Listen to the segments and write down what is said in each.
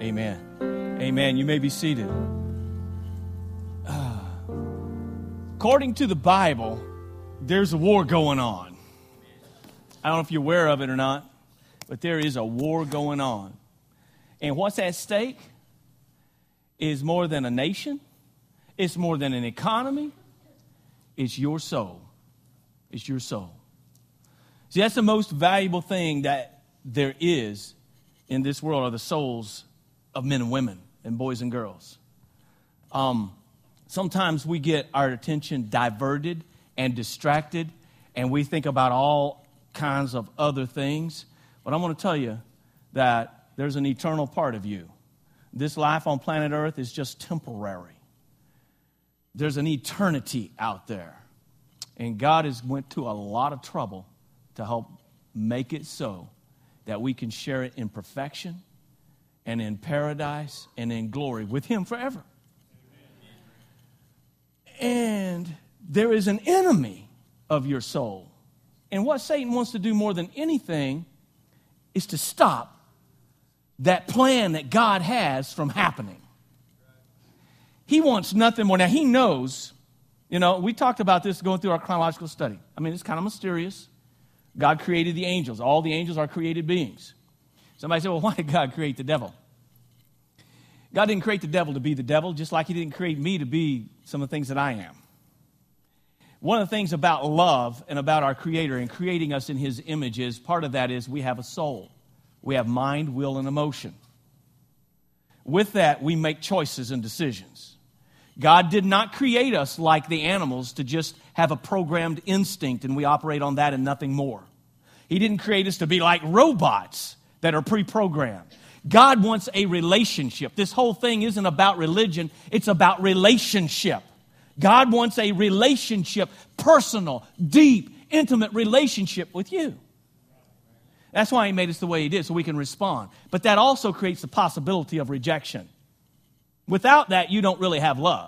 Amen. Amen. You may be seated. According to the Bible, there's a war going on. I don't know if you're aware of it or not, but there is a war going on. And what's at stake is more than a nation. It's more than an economy. It's your soul. It's your soul. See, that's the most valuable thing that there is in this world, are the souls of men and women and boys and girls. Sometimes we get our attention diverted and distracted, and we think about all kinds of other things. But I want to tell you that there's an eternal part of you. This life on planet Earth is just temporary. There's an eternity out there. And God has went to a lot of trouble to help make it so that we can share it in perfection and in paradise and in glory with Him forever. And there is an enemy of your soul. And what Satan wants to do more than anything is to stop that plan that God has from happening. He wants nothing more. Now, he knows, we talked about this going through our chronological study. I mean, it's kind of mysterious. God created the angels. All the angels are created beings. Somebody said, well, why did God create the devil? God didn't create the devil to be the devil, just like He didn't create me to be some of the things that I am. One of the things about love and about our Creator and creating us in His image is, part of that is we have a soul. We have mind, will, and emotion. With that, we make choices and decisions. God did not create us like the animals to just have a programmed instinct and we operate on that and nothing more. He didn't create us to be like robots that are pre-programmed. God wants a relationship. This whole thing isn't about religion. It's about relationship. God wants a relationship, personal, deep, intimate relationship with you. That's why He made us the way He did, so we can respond. But that also creates the possibility of rejection. Without that, you don't really have love.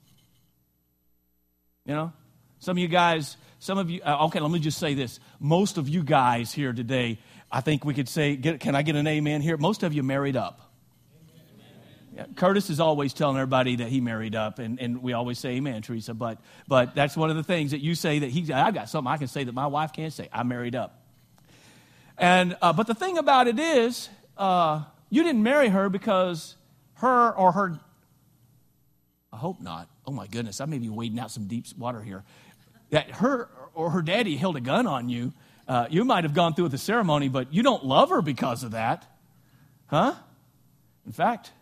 Some of you guys, okay, let me just say this. Most of you guys here today, I think we could say, can I get an amen here? Most of you married up. Yeah, Curtis is always telling everybody that he married up, and we always say amen, Teresa. But that's one of the things that you say that I got something I can say that my wife can't say. I married up. And but the thing about it is, you didn't marry her because her, I hope not. Oh my goodness, I may be wading out some deep water here. That her or her daddy held a gun on you. You might have gone through with the ceremony, but you don't love her because of that. Huh? In fact,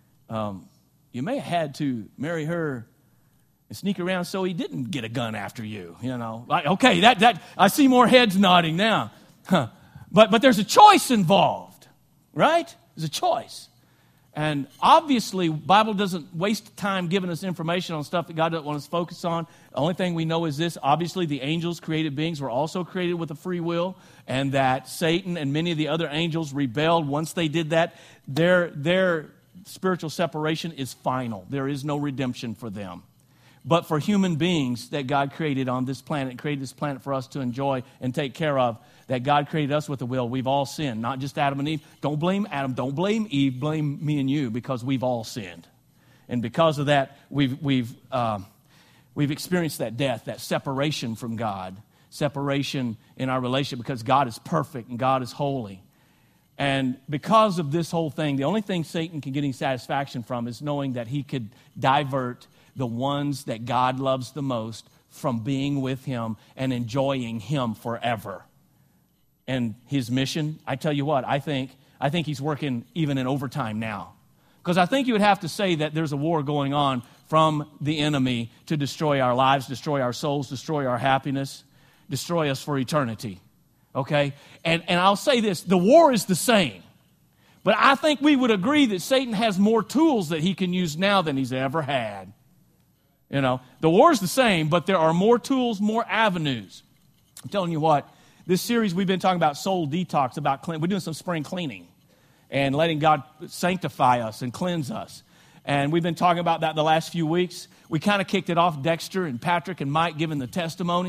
you may have had to marry her and sneak around so he didn't get a gun after you. Like, okay, that I see more heads nodding now. Huh. But there's a choice involved, right? There's a choice. And obviously, Bible doesn't waste time giving us information on stuff that God doesn't want us to focus on. The only thing we know is this. Obviously, the angels, created beings, were also created with a free will, and that Satan and many of the other angels rebelled. Once they did that, their spiritual separation is final. There is no redemption for them. But for human beings that God created on this planet, created this planet for us to enjoy and take care of, that God created us with a will. We've all sinned, not just Adam and Eve. Don't blame Adam, don't blame Eve, blame me and you, because we've all sinned. And because of that, we've experienced that death, that separation from God, separation in our relationship, because God is perfect and God is holy. And because of this whole thing, the only thing Satan can get any satisfaction from is knowing that he could divert the ones that God loves the most from being with Him and enjoying Him forever. And his mission, I tell you what, I think he's working even in overtime now. Because I think you would have to say that there's a war going on from the enemy to destroy our lives, destroy our souls, destroy our happiness, destroy us for eternity. Okay? And I'll say this, the war is the same. But I think we would agree that Satan has more tools that he can use now than he's ever had. The war is the same, but there are more tools, more avenues. I'm telling you what, this series we've been talking about soul detox, we're doing some spring cleaning and letting God sanctify us and cleanse us. And we've been talking about that the last few weeks. We kind of kicked it off, Dexter and Patrick and Mike giving the testimonies.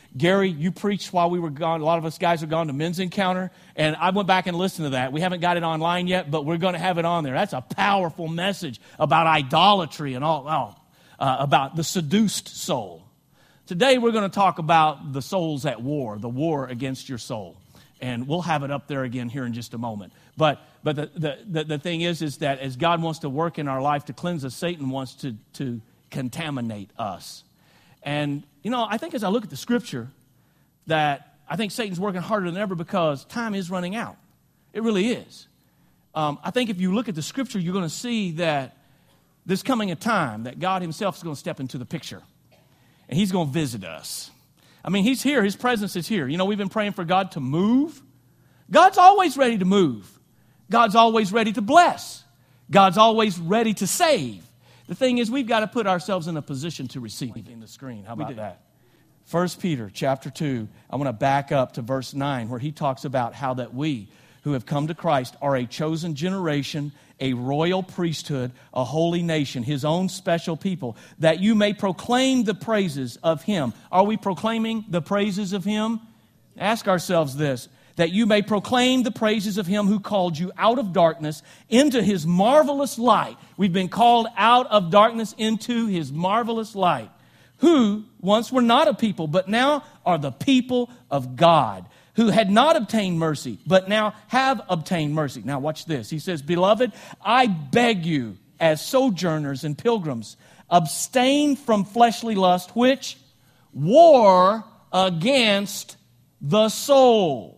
Gary, you preached while we were gone. A lot of us guys have gone to Men's Encounter, and I went back and listened to that. We haven't got it online yet, but we're going to have it on there. That's a powerful message about idolatry and about the seduced soul. Today, we're going to talk about the souls at war, the war against your soul. And we'll have it up there again here in just a moment. But the thing is that as God wants to work in our life to cleanse us, Satan wants to contaminate us. And, I think as I look at the Scripture, that I think Satan's working harder than ever because time is running out. It really is. I think if you look at the Scripture, you're going to see that there's coming a time that God himself is going to step into the picture. And he's going to visit us. I mean, he's here. His presence is here. We've been praying for God to move. God's always ready to move. God's always ready to bless. God's always ready to save. The thing is, we've got to put ourselves in a position to receive. In the screen. How about that? 1 Peter chapter 2, I want to back up to verse 9 where he talks about how that we who have come to Christ are a chosen generation, a royal priesthood, a holy nation, his own special people, that you may proclaim the praises of him. Are we proclaiming the praises of him? Ask ourselves this, that you may proclaim the praises of him who called you out of darkness into his marvelous light. We've been called out of darkness into his marvelous light, who once were not a people, but now are the people of God, who had not obtained mercy, but now have obtained mercy. Now watch this. He says, Beloved, I beg you, as sojourners and pilgrims, abstain from fleshly lust, which war against the soul.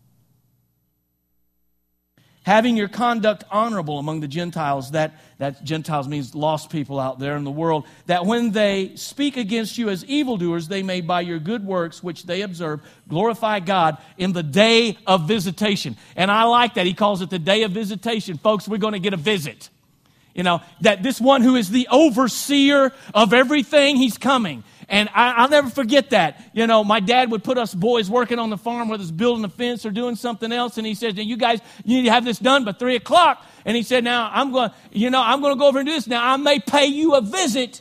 Having your conduct honorable among the Gentiles, that Gentiles means lost people out there in the world, that when they speak against you as evildoers, they may by your good works, which they observe, glorify God in the day of visitation. And I like that. He calls it the day of visitation. Folks, we're going to get a visit. That this one who is the overseer of everything, he's coming. And I'll never forget that. My dad would put us boys working on the farm, whether it's building a fence or doing something else. And he said, you guys, you need to have this done by 3 o'clock. And he said, now I'm going to go over and do this. Now I may pay you a visit.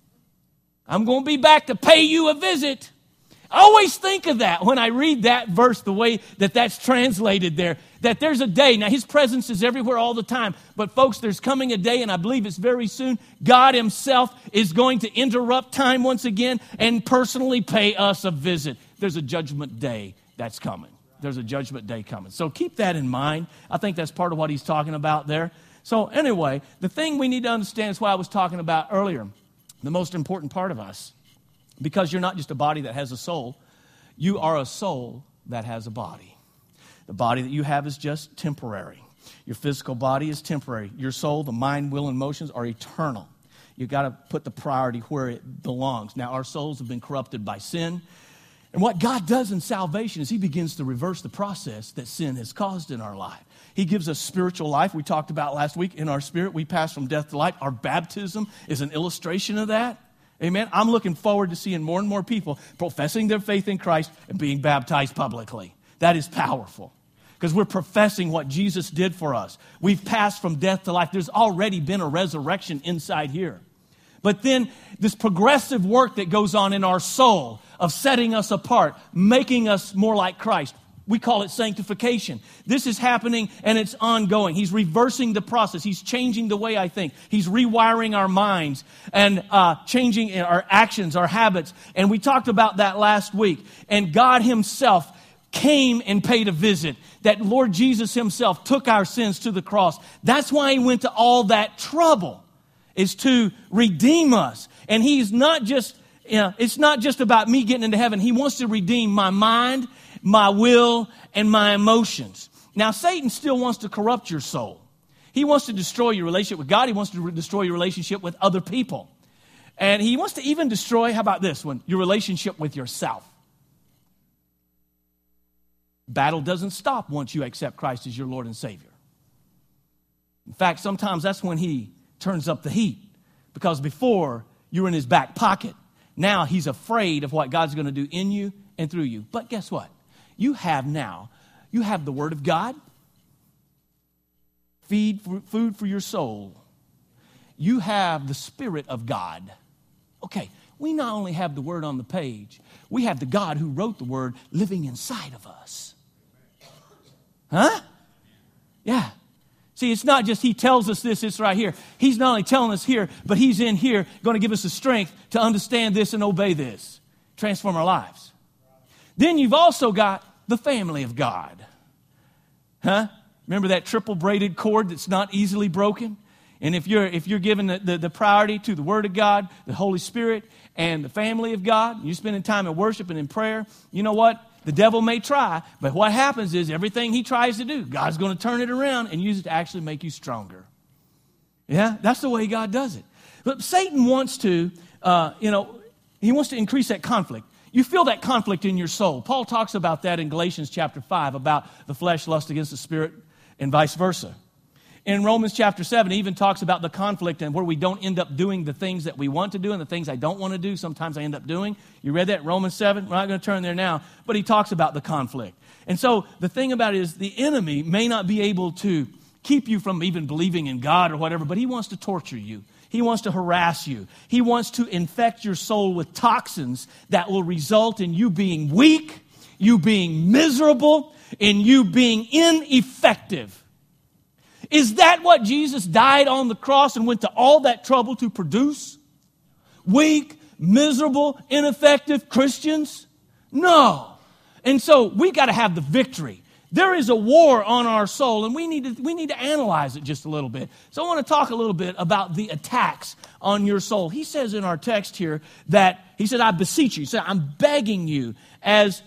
I'm going to be back to pay you a visit. I always think of that when I read that verse, the way that's translated there, that there's a day. Now, his presence is everywhere all the time. But, folks, there's coming a day, and I believe it's very soon, God himself is going to interrupt time once again and personally pay us a visit. There's a judgment day that's coming. There's a judgment day coming. So keep that in mind. I think that's part of what he's talking about there. So, anyway, the thing we need to understand is what I was talking about earlier, the most important part of us. Because you're not just a body that has a soul, you are a soul that has a body. The body that you have is just temporary. Your physical body is temporary. Your soul, the mind, will, and emotions are eternal. You've got to put the priority where it belongs. Now, our souls have been corrupted by sin. And what God does in salvation is he begins to reverse the process that sin has caused in our life. He gives us spiritual life. We talked about last week in our spirit. We pass from death to life. Our baptism is an illustration of that. Amen. I'm looking forward to seeing more and more people professing their faith in Christ and being baptized publicly. That is powerful because we're professing what Jesus did for us. We've passed from death to life. There's already been a resurrection inside here. But then this progressive work that goes on in our soul of setting us apart, making us more like Christ. We call it sanctification. This is happening and it's ongoing. He's reversing the process. He's changing the way I think. He's rewiring our minds and changing our actions, our habits. And we talked about that last week. And God himself came and paid a visit. That Lord Jesus himself took our sins to the cross. That's why he went to all that trouble, is to redeem us. And he's not just, it's not just about me getting into heaven. He wants to redeem my mind, my will, and my emotions. Now, Satan still wants to corrupt your soul. He wants to destroy your relationship with God. He wants to destroy your relationship with other people. And he wants to even destroy, how about this one, your relationship with yourself. Battle doesn't stop once you accept Christ as your Lord and Savior. In fact, sometimes that's when he turns up the heat. Because before, you were in his back pocket. Now he's afraid of what God's going to do in you and through you. But guess what? You have the Word of God, food for your soul. You have the Spirit of God. Okay, we not only have the Word on the page, we have the God who wrote the Word living inside of us. Huh? Yeah. See, it's not just He tells us this, it's right here. He's not only telling us here, but He's in here going to give us the strength to understand this and obey this. Transform our lives. Then you've also got the family of God. Huh? Remember that triple braided cord that's not easily broken? And if you're giving the priority to the Word of God, the Holy Spirit, and the family of God, you're spending time in worship and in prayer, you know what? The devil may try, but what happens is everything he tries to do, God's going to turn it around and use it to actually make you stronger. Yeah, that's the way God does it. But Satan wants to, he wants to increase that conflict. You feel that conflict in your soul. Paul talks about that in Galatians chapter 5, about the flesh lust against the spirit and vice versa. In Romans chapter 7, he even talks about the conflict and where we don't end up doing the things that we want to do and the things I don't want to do, sometimes I end up doing. You read that in Romans 7? We're not going to turn there now, but he talks about the conflict. And so the thing about it is the enemy may not be able to keep you from even believing in God or whatever, but he wants to torture you. He wants to harass you. He wants to infect your soul with toxins that will result in you being weak, you being miserable, and you being ineffective. Is that what Jesus died on the cross and went to all that trouble to produce? Weak, miserable, ineffective Christians? No. And so we got to have the victory. There is a war on our soul, and we need to analyze it just a little bit. So I want to talk a little bit about the attacks on your soul. He says in our text here that, he said, I beseech you. He said, I'm begging you, let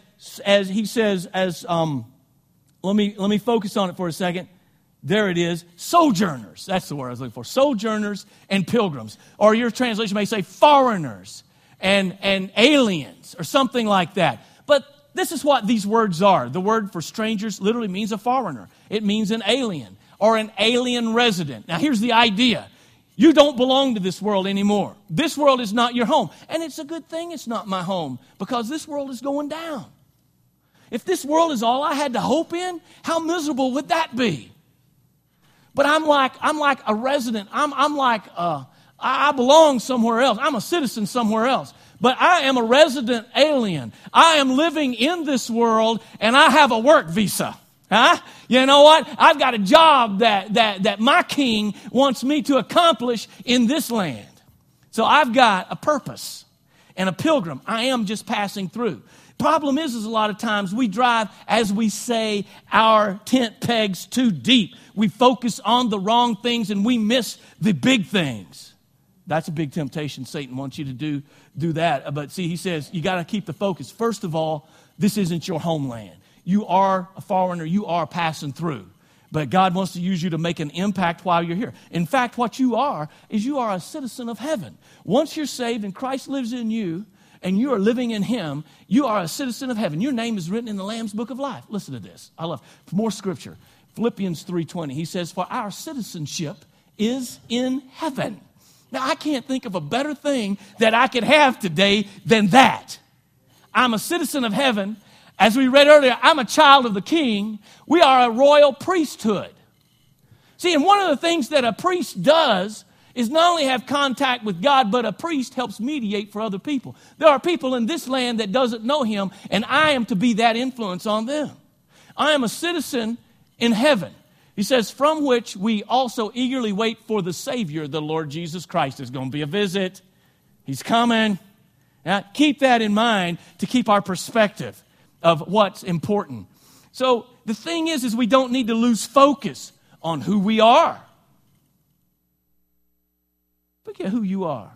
me focus on it for a second. There it is, sojourners. That's the word I was looking for. Sojourners and pilgrims. Or your translation may say foreigners and aliens or something like that. But this is what these words are. The word for strangers literally means a foreigner. It means an alien or an alien resident. Now here's the idea. You don't belong to this world anymore. This world is not your home. And it's a good thing it's not my home, because this world is going down. If this world is all I had to hope in, how miserable would that be? But I'm like a resident. I belong somewhere else. I'm a citizen somewhere else. But I am a resident alien. I am living in this world, and I have a work visa. Huh? You know what? I've got a job that my king wants me to accomplish in this land. So I've got a purpose and a pilgrim. I am just passing through. Problem is a lot of times we drive, as we say, our tent pegs too deep. We focus on the wrong things and we miss the big things. That's a big temptation. Satan wants you to do that. But see, he says you got to keep the focus. First of all, this isn't your homeland. You are a foreigner. You are passing through. But God wants to use you to make an impact while you're here. In fact, what you are is you are a citizen of heaven. Once you're saved and Christ lives in you, and you are living in Him, you are a citizen of heaven. Your name is written in the Lamb's Book of Life. Listen to this. I love more scripture. Philippians 3:20. He says, for our citizenship is in heaven. Now, I can't think of a better thing that I could have today than that. I'm a citizen of heaven. As we read earlier, I'm a child of the King. We are a royal priesthood. See, and one of the things that a priest does is not only have contact with God, but a priest helps mediate for other people. There are people in this land that doesn't know Him, and I am to be that influence on them. I am a citizen in heaven. He says, from which we also eagerly wait for the Savior, the Lord Jesus Christ. There's going to be a visit. He's coming. Now, keep that in mind to keep our perspective of what's important. So the thing is we don't need to lose focus on who we are. Forget who you are.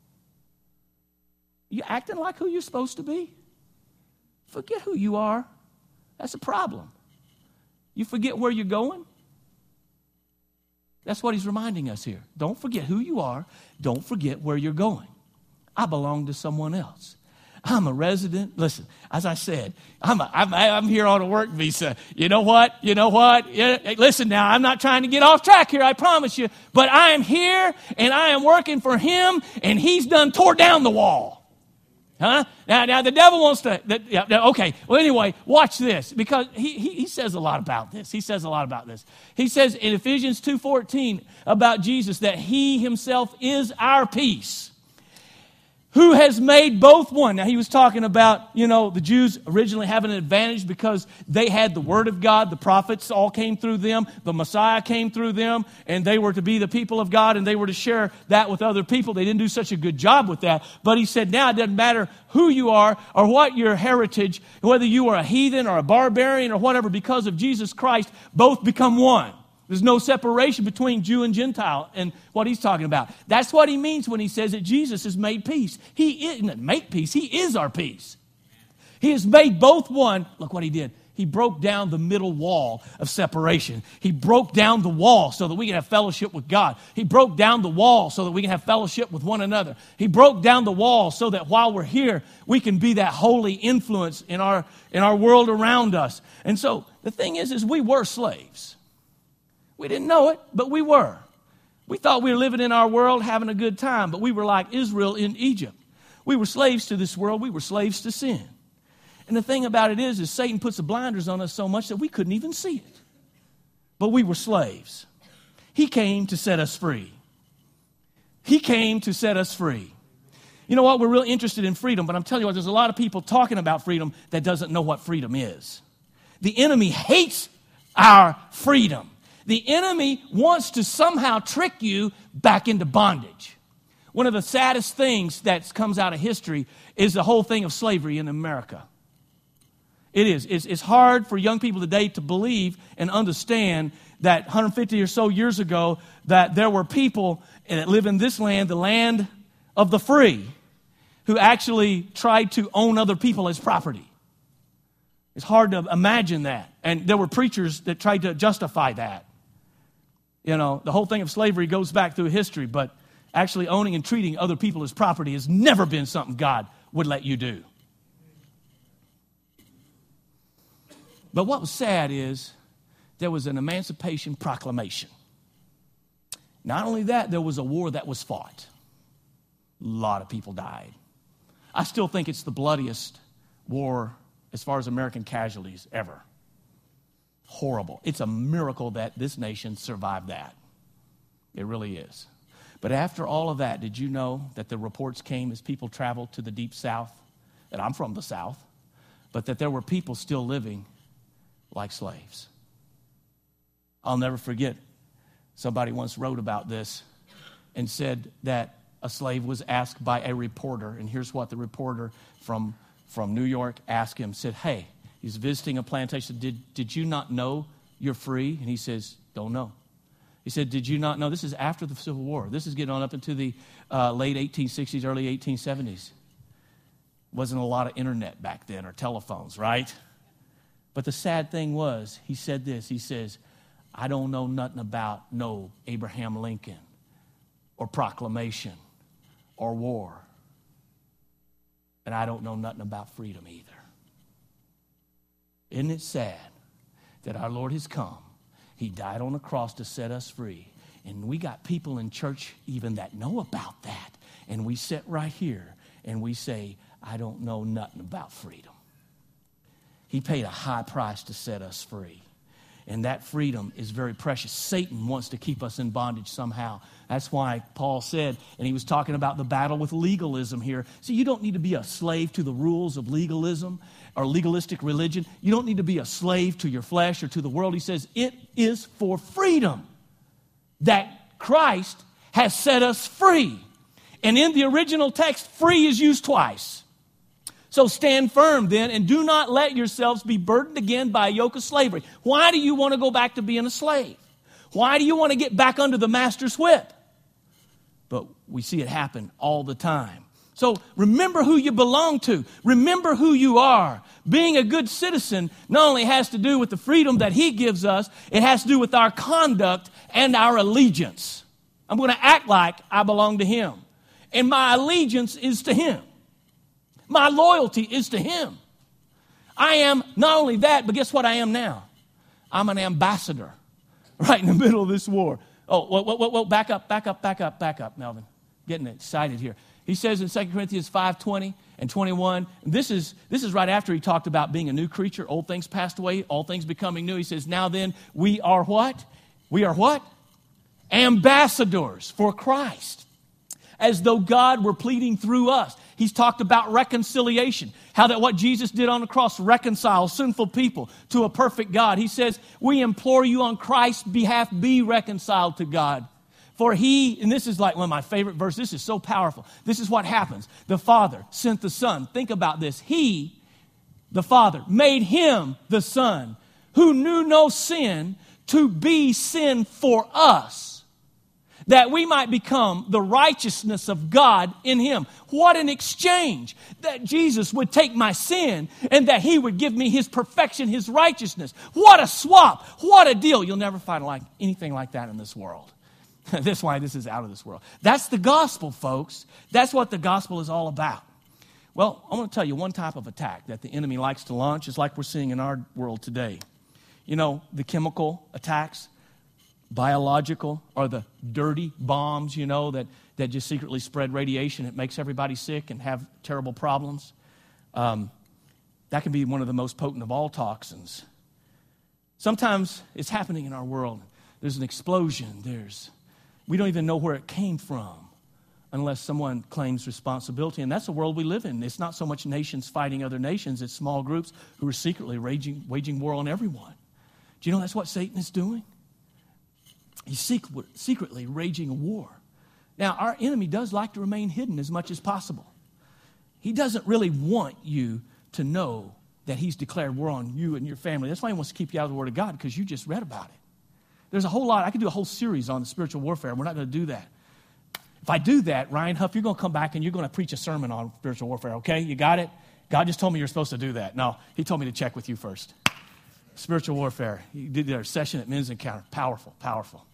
You acting like who you're supposed to be? Forget who you are. That's a problem. You forget where you're going? That's what he's reminding us here. Don't forget who you are. Don't forget where you're going. I belong to someone else. I'm a resident. Listen, as I said, I'm here on a work visa. You know what? Yeah, listen now, I'm not trying to get off track here, I promise you. But I am here, and I am working for Him, and He's done tore down the wall. Huh? Now the devil wants to, okay. Well, anyway, watch this, because he says a lot about this. He says in Ephesians 2:14 about Jesus that He Himself is our peace, who has made both one. Now, he was talking about, the Jews originally having an advantage because they had the Word of God. The prophets all came through them. The Messiah came through them, and they were to be the people of God, and they were to share that with other people. They didn't do such a good job with that. But he said, now it doesn't matter who you are or what your heritage, whether you are a heathen or a barbarian or whatever, because of Jesus Christ, both become one. There's no separation between Jew and Gentile and what he's talking about. That's what he means when he says that Jesus has made peace. He isn't make peace. He is our peace. He has made both one. Look what he did. He broke down the middle wall of separation. He broke down the wall so that we can have fellowship with God. He broke down the wall so that we can have fellowship with one another. He broke down the wall so that while we're here, we can be that holy influence in our world around us. And so the thing is we were slaves. We didn't know it, but we were. We thought we were living in our world, having a good time, but we were like Israel in Egypt. We were slaves to this world. We were slaves to sin. And the thing about it is Satan puts the blinders on us so much that we couldn't even see it. But we were slaves. He came to set us free. He came to set us free. You know what? We're really interested in freedom, but I'm telling you what, there's a lot of people talking about freedom that doesn't know what freedom is. The enemy hates our freedom. The enemy wants to somehow trick you back into bondage. One of the saddest things that comes out of history is the whole thing of slavery in America. It is. It's hard for young people today to believe and understand that 150 or so years ago that there were people that live in this land, the land of the free, who actually tried to own other people as property. It's hard to imagine that. And there were preachers that tried to justify that. The whole thing of slavery goes back through history, but actually owning and treating other people as property has never been something God would let you do. But what was sad is there was an Emancipation Proclamation. Not only that, there was a war that was fought. A lot of people died. I still think it's the bloodiest war as far as American casualties ever. Horrible. It's a miracle that this nation survived that. It really is. But after all of that, did you know that the reports came as people traveled to the deep South, and I'm from the South, but that there were people still living like slaves? I'll never forget, somebody once wrote about this and said that a slave was asked by a reporter, and here's what the reporter from New York asked him, said, hey, he's visiting a plantation. Did you not know you're free? And he says, don't know. He said, did you not know? This is after the Civil War. This is getting on up into the late 1860s, early 1870s. Wasn't a lot of internet back then or telephones, right? But the sad thing was, he said this. He says, I don't know nothing about no Abraham Lincoln or proclamation or war. And I don't know nothing about freedom either. Isn't it sad that our Lord has come? He died on the cross to set us free. And we got people in church even that know about that. And we sit right here and we say, I don't know nothing about freedom. He paid a high price to set us free. And that freedom is very precious. Satan wants to keep us in bondage somehow. That's why Paul said, and he was talking about the battle with legalism here. See, you don't need to be a slave to the rules of legalism or legalistic religion. You don't need to be a slave to your flesh or to the world. He says it is for freedom that Christ has set us free. And in the original text, free is used twice. So stand firm then, and do not let yourselves be burdened again by a yoke of slavery. Why do you want to go back to being a slave? Why do you want to get back under the master's whip? But we see it happen all the time. So remember who you belong to. Remember who you are. Being a good citizen not only has to do with the freedom that he gives us, it has to do with our conduct and our allegiance. I'm going to act like I belong to him. And my allegiance is to him. My loyalty is to him. I am not only that, but guess what I am now? I'm an ambassador right in the middle of this war. Oh, back up, Melvin. Getting excited here. He says in 2 Corinthians 5:20 and 21, this is right after he talked about being a new creature. Old things passed away, all things becoming new. He says, now then, we are what? We are what? Ambassadors for Christ. as though God were pleading through us. He's talked about reconciliation, how that what Jesus did on the cross reconciles sinful people to a perfect God. He says, we implore you on Christ's behalf, be reconciled to God. For he, and this is like one of my favorite verses, this is so powerful. This is what happens. The Father sent the Son. Think about this. He, the Father, made him, the Son, who knew no sin, to be sin for us, that we might become the righteousness of God in him. What an exchange, that Jesus would take my sin and that he would give me his perfection, his righteousness. What a swap. What a deal. You'll never find anything like that in this world. That's why this is out of this world. That's the gospel, folks. That's what the gospel is all about. Well, I'm going to tell you one type of attack that the enemy likes to launch is like we're seeing in our world today. You know, the chemical attacks, biological, or the dirty bombs, you know, that just secretly spread radiation. It makes everybody sick and have terrible problems. That can be one of the most potent of all toxins. Sometimes it's happening in our world. There's an explosion. We don't even know where it came from unless someone claims responsibility. And that's the world we live in. It's not so much nations fighting other nations. It's small groups who are secretly waging war on everyone. Do you know that's what Satan is doing? He's secretly waging a war. Now, our enemy does like to remain hidden as much as possible. He doesn't really want you to know that he's declared war on you and your family. That's why he wants to keep you out of the Word of God, because you just read about it. There's a whole lot. I could do a whole series on spiritual warfare. We're not going to do that. If I do that, Ryan Huff, you're going to come back and you're going to preach a sermon on spiritual warfare, okay? You got it? God just told me you're supposed to do that. No, he told me to check with you first. Spiritual warfare. He did their session at Men's Encounter. Powerful, powerful.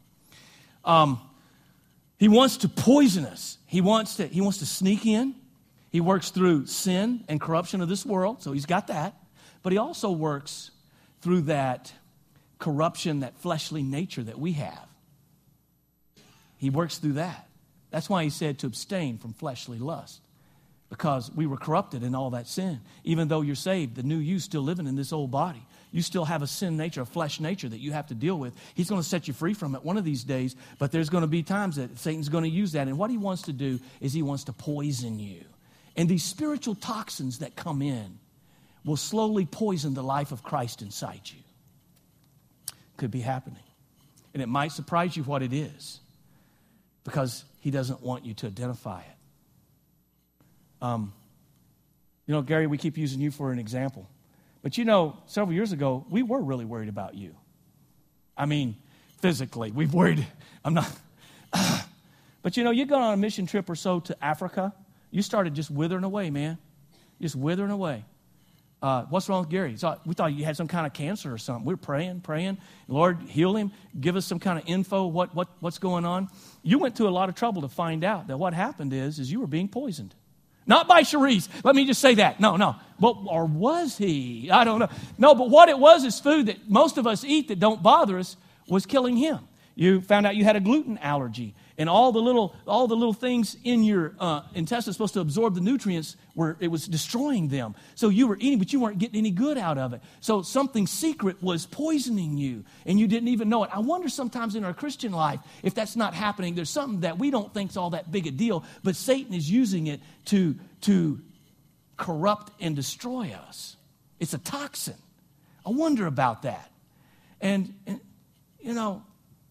He wants to poison us. He wants to sneak in. He works through sin and corruption of this world, so he's got that. But he also works through that corruption, that fleshly nature that we have. He works through that. That's why he said to abstain from fleshly lust, because we were corrupted in all that sin. Even though you're saved, the new you still living in this old body. You still have a sin nature, a flesh nature that you have to deal with. He's going to set you free from it one of these days, but there's going to be times that Satan's going to use that. And what he wants to do is he wants to poison you. And these spiritual toxins that come in will slowly poison the life of Christ inside you. Could be happening. And it might surprise you what it is, because he doesn't want you to identify it. You know, Gary, we keep using you for an example. But you know, several years ago, we were really worried about you. I mean, physically, we've worried. I'm not. But you know, you go on a mission trip or so to Africa, you started just withering away, man. Just withering away. What's wrong with Gary? So we thought you had some kind of cancer or something. We were praying. Lord, heal him. Give us some kind of info. What's going on? You went to a lot of trouble to find out that what happened is you were being poisoned. Not by Cherise. Let me just say that. No. Or was he? I don't know. No, but what it was is food that most of us eat that don't bother us was killing him. You found out you had a gluten allergy, and all the little things in your intestines supposed to absorb the nutrients, it was destroying them. So you were eating, but you weren't getting any good out of it. So something secret was poisoning you, and you didn't even know it. I wonder sometimes in our Christian life, if that's not happening, there's something that we don't think is all that big a deal, but Satan is using it to corrupt and destroy us. It's a toxin. I wonder about that. And you know,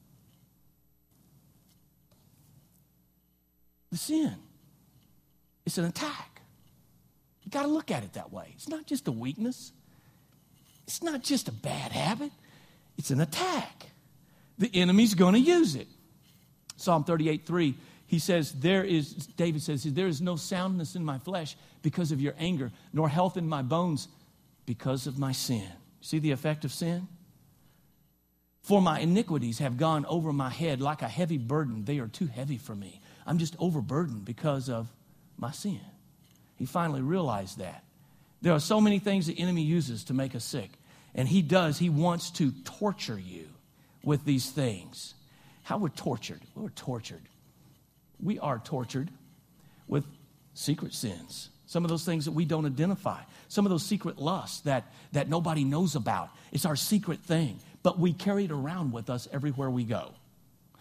the sin, it's an attack. You got to look at it that way. It's not just a weakness. It's not just a bad habit. It's an attack. The enemy's going to use it. Psalm 38:3, David says, there is no soundness in my flesh because of your anger, nor health in my bones because of my sin. See the effect of sin? For my iniquities have gone over my head like a heavy burden. They are too heavy for me. I'm just overburdened because of my sin. He finally realized that. There are so many things the enemy uses to make us sick. And he wants to torture you with these things. How we're tortured? We're tortured. We are tortured with secret sins. Some of those things that we don't identify. Some of those secret lusts that nobody knows about. It's our secret thing. But we carry it around with us everywhere we go.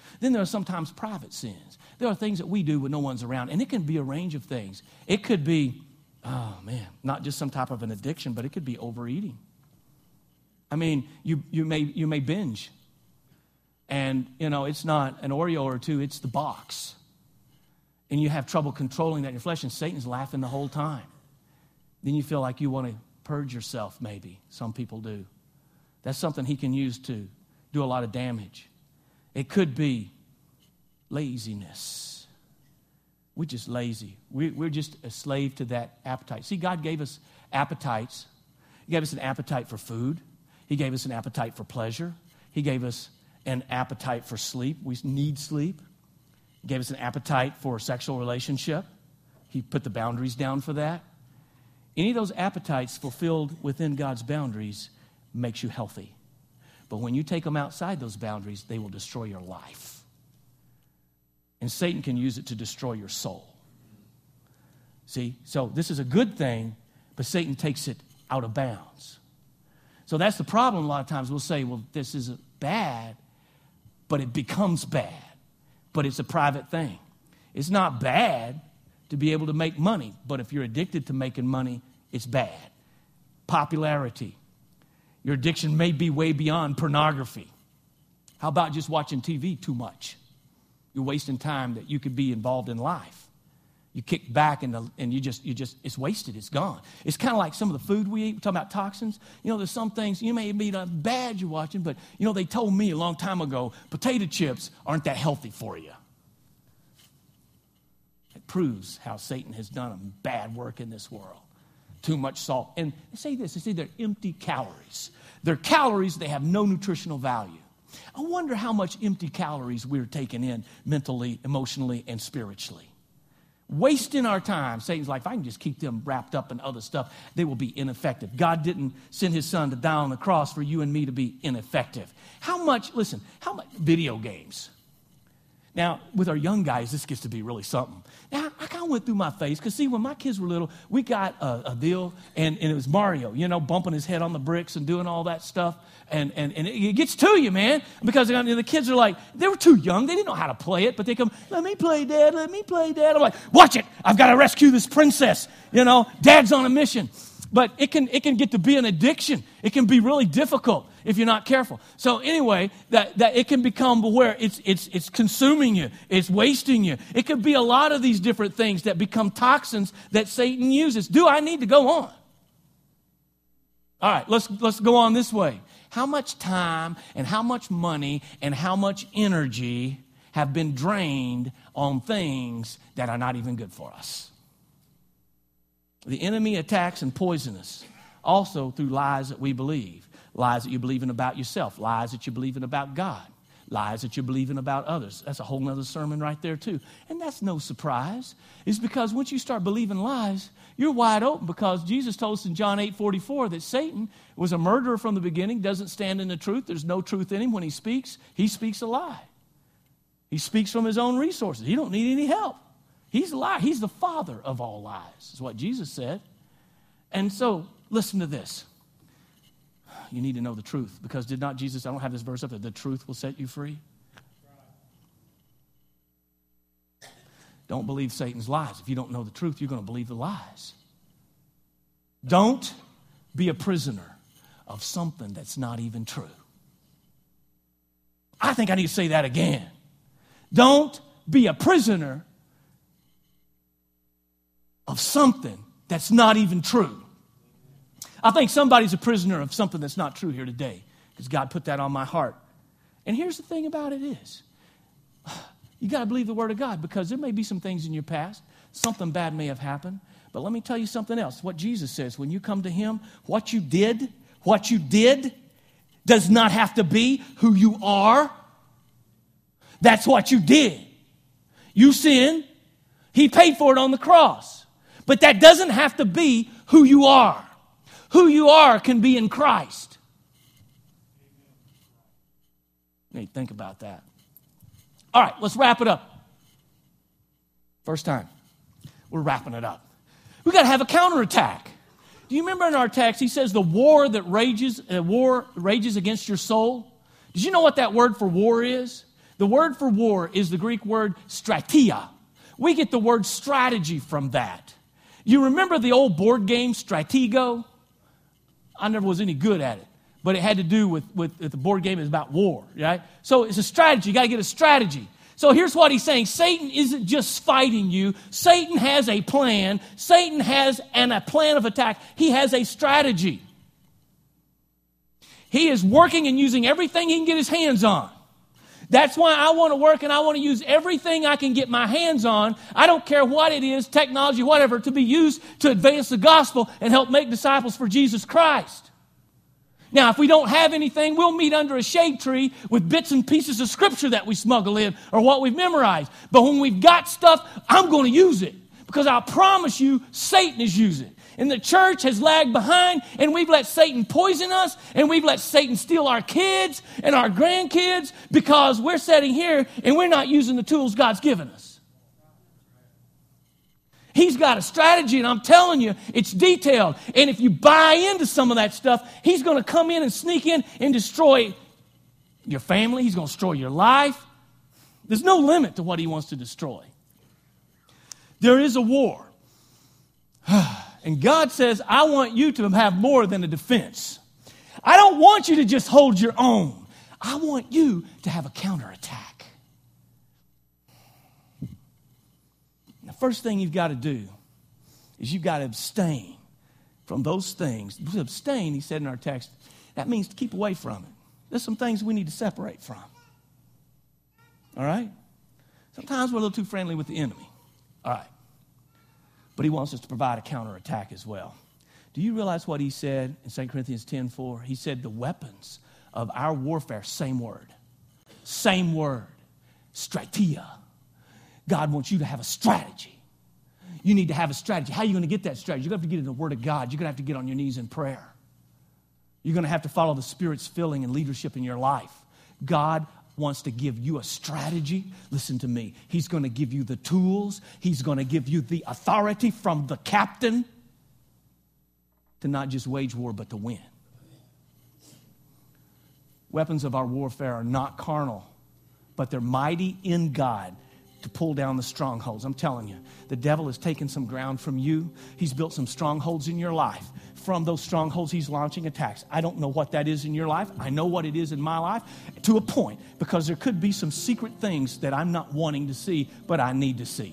Then there are sometimes private sins. There are things that we do when no one's around, and it can be a range of things. It could be, not just some type of an addiction, but it could be overeating. I mean, you may binge, and, it's not an Oreo or two, it's the box. And you have trouble controlling that in your flesh, and Satan's laughing the whole time. Then you feel like you want to purge yourself, maybe. Some people do. That's something he can use to do a lot of damage. It could be laziness. We're just lazy. We're just a slave to that appetite. See, God gave us appetites. He gave us an appetite for food. He gave us an appetite for pleasure. He gave us an appetite for sleep. We need sleep. He gave us an appetite for sexual relationship. He put the boundaries down for that. Any of those appetites fulfilled within God's boundaries makes you healthy. But when you take them outside those boundaries, they will destroy your life. And Satan can use it to destroy your soul. See? So this is a good thing, but Satan takes it out of bounds. So that's the problem. A lot of times we'll say, well, this isn't bad, but it becomes bad. But it's a private thing. It's not bad to be able to make money, but if you're addicted to making money, it's bad. Popularity. Your addiction may be way beyond pornography. How about just watching TV too much? You're wasting time that you could be involved in life. You kick back and you just it's wasted, it's gone. It's kind of like some of the food we eat. We're talking about toxins. There's some things, you may be not bad you're watching, but they told me a long time ago, potato chips aren't that healthy for you. It proves how Satan has done a bad work in this world. Too much salt. And they say this, they say they're empty calories. They're calories, they have no nutritional value. I wonder how much empty calories we're taking in mentally, emotionally, and spiritually. Wasting our time. Satan's like, if I can just keep them wrapped up in other stuff, they will be ineffective. God didn't send his son to die on the cross for you and me to be ineffective. How much video games. Now, with our young guys, this gets to be really something. Now, I kind of went through my phase, because, see, when my kids were little, we got a deal, and it was Mario, bumping his head on the bricks and doing all that stuff. And it gets to you, man, because the kids are like, they were too young. They didn't know how to play it, but they come, let me play, Dad, let me play, Dad. I'm like, watch it. I've got to rescue this princess. Dad's on a mission. But it can get to be an addiction. It can be really difficult if you're not careful. So anyway, that it can become where it's consuming you. It's wasting you. It could be a lot of these different things that become toxins that Satan uses. Do I need to go on? All right, let's go on this way. How much time and how much money and how much energy have been drained on things that are not even good for us? The enemy attacks and poisons us also through lies that we believe. Lies that you believe in about yourself. Lies that you believe in about God. Lies that you believe in about others. That's a whole other sermon right there too. And that's no surprise. It's because once you start believing lies, you're wide open, because Jesus told us in John 8:44 that Satan was a murderer from the beginning, doesn't stand in the truth. There's no truth in him. When he speaks a lie. He speaks from his own resources. He don't need any help. He's a liar. He's the father of all lies, is what Jesus said. And so, listen to this. You need to know the truth, because did not Jesus, I don't have this verse up there, the truth will set you free? Don't believe Satan's lies. If you don't know the truth, you're going to believe the lies. Don't be a prisoner of something that's not even true. I think I need to say that again. Don't be a prisoner of something that's not even true. I think somebody's a prisoner of something that's not true here today, because God put that on my heart. And here's the thing about it is, you got to believe the word of God, because there may be some things in your past, something bad may have happened, but let me tell you something else. What Jesus says, when you come to him, what you did does not have to be who you are. That's what you did. You sinned. He paid for it on the cross. But that doesn't have to be who you are. Who you are can be in Christ. You need to think about that. All right, let's wrap it up. First time. We're wrapping it up. We've got to have a counterattack. Do you remember in our text, he says the war rages against your soul? Did you know what that word for war is? The word for war is the Greek word strategia. We get the word strategy from that. You remember the old board game, Stratego? I never was any good at it, but it had to do with the board game is about war, right? So it's a strategy. You got to get a strategy. So here's what he's saying. Satan isn't just fighting you. Satan has a plan. Satan has a plan of attack. He has a strategy. He is working and using everything he can get his hands on. That's why I want to work and I want to use everything I can get my hands on. I don't care what it is, technology, whatever, to be used to advance the gospel and help make disciples for Jesus Christ. Now, if we don't have anything, we'll meet under a shade tree with bits and pieces of scripture that we smuggle in or what we've memorized. But when we've got stuff, I'm going to use it because I promise you, Satan is using it. And the church has lagged behind, and we've let Satan poison us, and we've let Satan steal our kids and our grandkids because we're sitting here and we're not using the tools God's given us. He's got a strategy, and I'm telling you, it's detailed. And if you buy into some of that stuff, he's going to come in and sneak in and destroy your family. He's going to destroy your life. There's no limit to what he wants to destroy. There is a war. And God says, I want you to have more than a defense. I don't want you to just hold your own. I want you to have a counterattack. The first thing you've got to do is you've got to abstain from those things. To abstain, he said in our text, that means to keep away from it. There's some things we need to separate from. All right? Sometimes we're a little too friendly with the enemy. All right. But he wants us to provide a counterattack as well. Do you realize what he said in 2 Corinthians 10:4? He said the weapons of our warfare, same word, strategia. God wants you to have a strategy. You need to have a strategy. How are you going to get that strategy? You're going to have to get in the Word of God. You're going to have to get on your knees in prayer. You're going to have to follow the Spirit's filling and leadership in your life. God wants to give you a strategy. Listen to me. He's going to give you the tools. He's going to give you the authority from the captain to not just wage war, but to win. Weapons of our warfare are not carnal, but they're mighty in God to pull down the strongholds. I'm telling you, the devil has taken some ground from you. He's built some strongholds in your life. From those strongholds, he's launching attacks. I don't know what that is in your life. I know what it is in my life to a point, because there could be some secret things that I'm not wanting to see, but I need to see.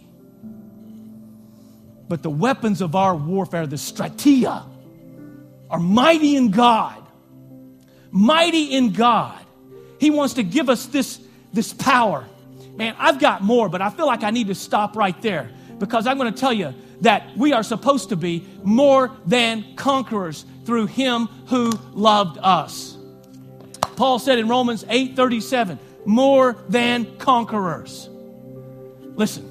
But the weapons of our warfare, the strategia, are mighty in God. Mighty in God. He wants to give us this power. Man, I've got more, but I feel like I need to stop right there, because I'm going to tell you that we are supposed to be more than conquerors through him who loved us. Paul said in Romans 8:37, more than conquerors. Listen,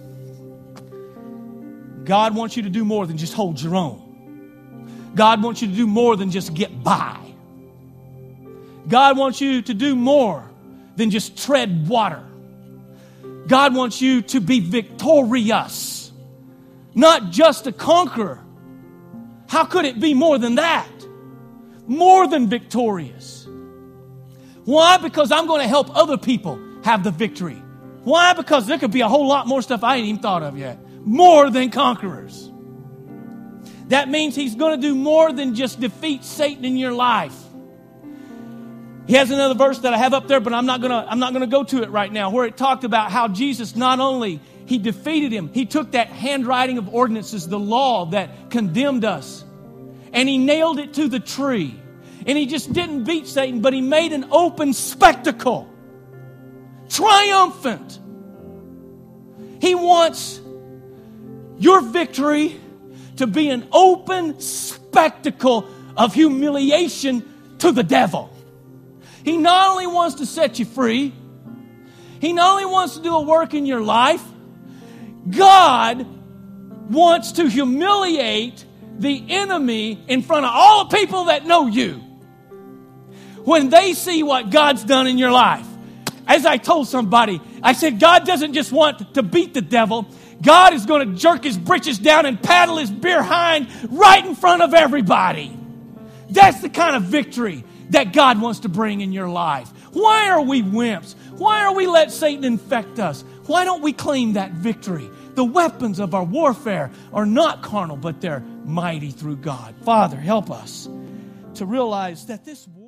God wants you to do more than just hold your own. God wants you to do more than just get by. God wants you to do more than just tread water. God wants you to be victorious, not just a conqueror. How could it be more than that? More than victorious. Why? Because I'm going to help other people have the victory. Why? Because there could be a whole lot more stuff I ain't even thought of yet. More than conquerors. That means he's going to do more than just defeat Satan in your life. He has another verse that I have up there, but I'm not going to go to it right now, where it talked about how Jesus not only he defeated him, he took that handwriting of ordinances, the law that condemned us, and he nailed it to the tree. And he just didn't beat Satan, but he made an open spectacle. Triumphant. He wants your victory to be an open spectacle of humiliation to the devil. He not only wants to set you free, he not only wants to do a work in your life, God wants to humiliate the enemy in front of all the people that know you. When they see what God's done in your life. As I told somebody, I said, God doesn't just want to beat the devil. God is going to jerk his britches down and paddle his behind right in front of everybody. That's the kind of victory that God wants to bring in your life? Why are we wimps? Why are we let Satan infect us? Why don't we claim that victory? The weapons of our warfare are not carnal, but they're mighty through God. Father, help us to realize that this